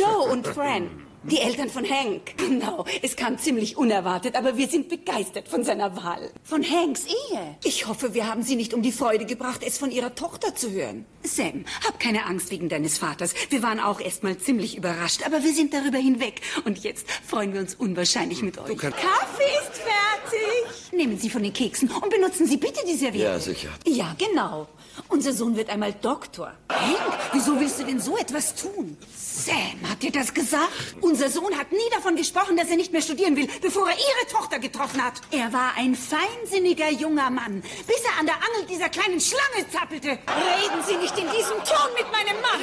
Joe und Fran. Die Eltern von Hank. Genau, es kam ziemlich unerwartet, aber wir sind begeistert von seiner Wahl. Von Hanks Ehe. Ich hoffe, wir haben Sie nicht um die Freude gebracht, es von Ihrer Tochter zu hören. Sam, hab keine Angst wegen deines Vaters. Wir waren auch erstmal ziemlich überrascht, aber wir sind darüber hinweg. Und jetzt freuen wir uns unwahrscheinlich mit euch. Kaffee ist fertig. Nehmen Sie von den Keksen und benutzen Sie bitte die Serviette. Ja, sicher. Ja, genau. Unser Sohn wird einmal Doktor. Hank, wieso willst du denn so etwas tun? Sam, habt ihr das gesagt? Unser Sohn hat nie davon gesprochen, dass er nicht mehr studieren will, bevor er Ihre Tochter getroffen hat. Er war ein feinsinniger junger Mann, bis er an der Angel dieser kleinen Schlange zappelte. Reden Sie nicht in diesem Ton mit meinem Mann.